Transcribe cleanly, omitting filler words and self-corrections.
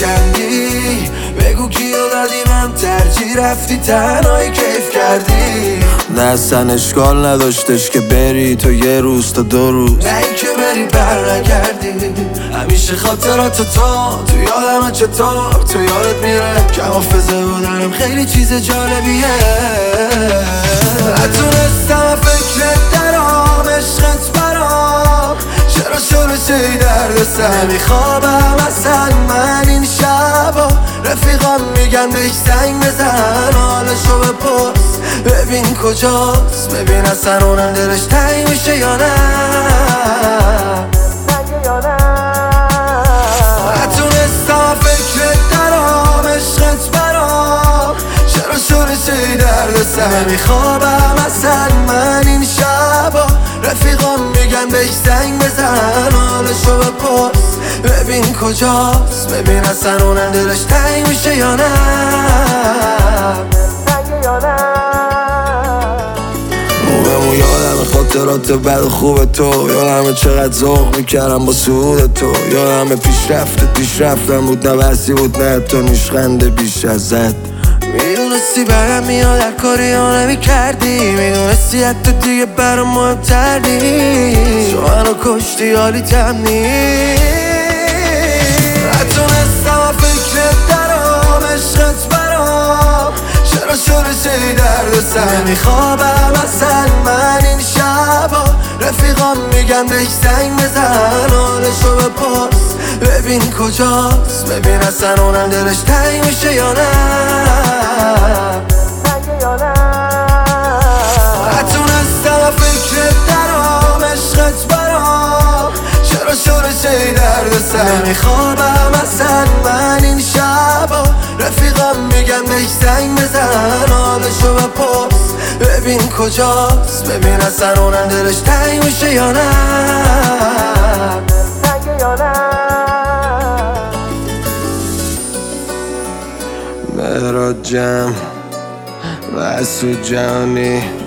شکندی، بگو کیو دادی من ترجیح رفتی تنهایی کیف کردی. نه اصلا اشکال نداشتش که بری تو یه روز تا 2 روز، نه این که بری بر نگردی. همیشه خاطرات تو یادمه، چطور تو یادت میره که حافظه بودنم خیلی چیز جالبیه. نتونستم فکرت درام، عشقت برام چرا شروع شدی درد سر. میخوابم اصلا من این شبا، رفیقام میگن بهش زنگ بزن حالشو بپرس ببین کجاست، ببین اصلا اونم دلش تنگ میشه یا نه. نتونستم فکرت درام، عشقت برام چرا شروع شدی درد سر. میخوابم اصلا من این شبا، رفیقام میگن بهش زنگ بزن حالشو بپرس ببین کجاست، ببین اصلا اونم دلش تنگ میشه یا نه. موهمو یادم خاطرات بد و خوب تو، یادم چقدر ذوق میکردم با سود تو، یادم پیشرفتم بود نه بسی بود نه تو نیشخنده بیش ازت. میدونستی برم میاد هر کاری ها نمیکردی، میدونستی حتی دیگه برام مهمتر نیست، تو منو کشتی حالیتم نیست. نتونستم فکرت درام، عشقت برام چرا شروع شدی درد سر. میخوابم اصلا من این شبا، رفیقام میگن بهش زنگ بزن حالشو بپرس ببین کجاست، ببین اصلا اونم دلش تنگ میشه یا نه. نتونستم فکرت درام، عشقت برام چرا شروع شدی درد سر. میخوابم اصلا من این شبا، رفیقام میگن بهش زنگ بزن حالشو بپرس ببین کجاست، ببین اصلا اونم دلش تنگ میشه یا نه. مهراد جمع و اسود جهانی